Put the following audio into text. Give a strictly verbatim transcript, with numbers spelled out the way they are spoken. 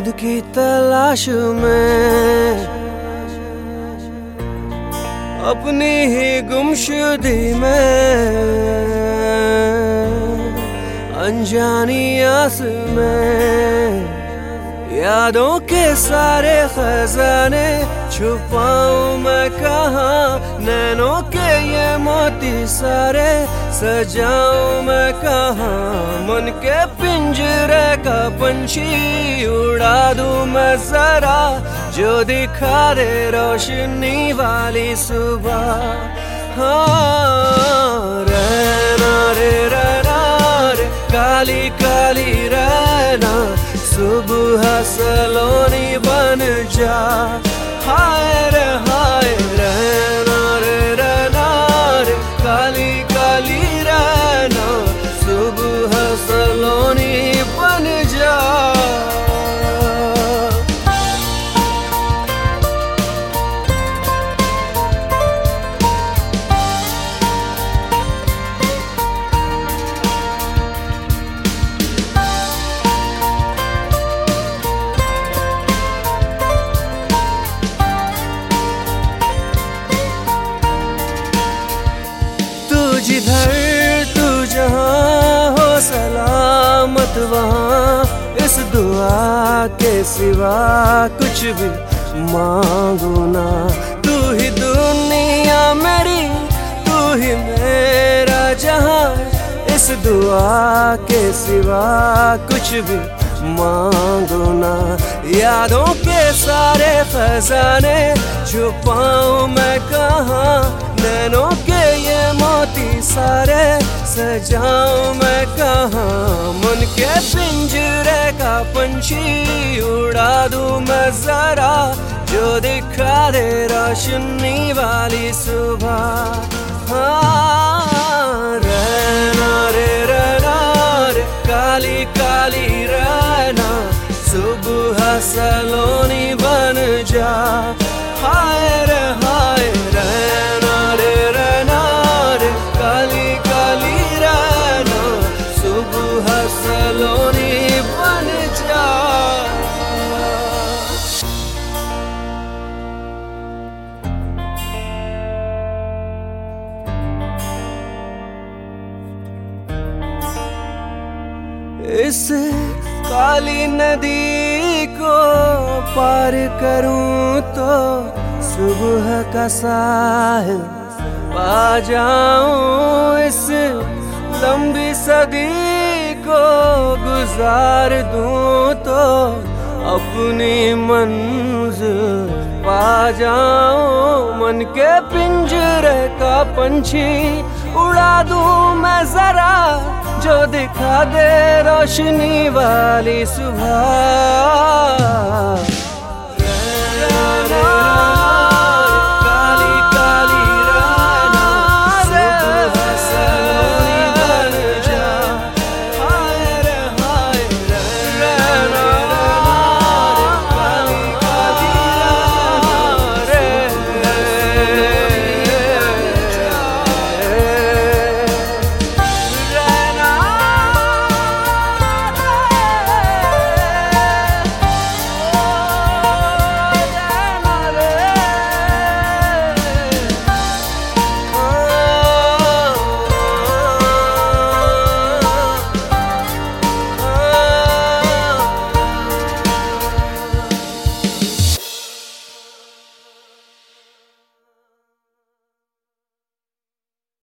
खुद की तलाश में, अपनी ही गुमशुदगी में, अनजानी आस में, यादों के सारे खजाने छुपाऊं मैं कहाँ। नैनों के ये मोती सारे सजाऊं मैं कहाँ। मन के पिंजरे का पंछी उड़ा दूं मैं जरा, जो दिखा दे रोशनी वाली सुबह। हाँ, रहना रे रहना रे काली काली रहना, सुबह सलोनी बन जा। हाय रे हाय, रहना रे रहना रे काली काली रहना, सुबह सलोनी बन जा। जिधर तू जहाँ हो सलामत वहाँ, इस दुआ के सिवा कुछ भी मांगो ना। तू ही दुनिया मेरी, तू ही मेरा जहाँ, इस दुआ के सिवा कुछ भी मांगो ना। यादों के सारे खजाने छुपाऊं मैं कहाँ। नैनों के ये मोती सारे सजाऊं मैं कहाँ। मन के पिंजरे का पंछी उड़ा दूं मैं जरा, जो दिखा दे रोशनी वाली सुबह। हाँ, रहना रे रहना रे काली काली रहना, सुबह सलोनी बन जा। हाय रे हाय, रहना रे रहना रे काली काली रहना, सुबह सलोनी बन जा। इस काली नदी को पार करूं तो सुबह का साहिल पा जाऊं। इस लंबी सदी को गुजार दूं तो अपनी मंजिल पा जाऊं। मन के पिंजरे का पंछी उड़ा दूं मैं जरा, जो दिखा दे रोशनी वाली सुबह।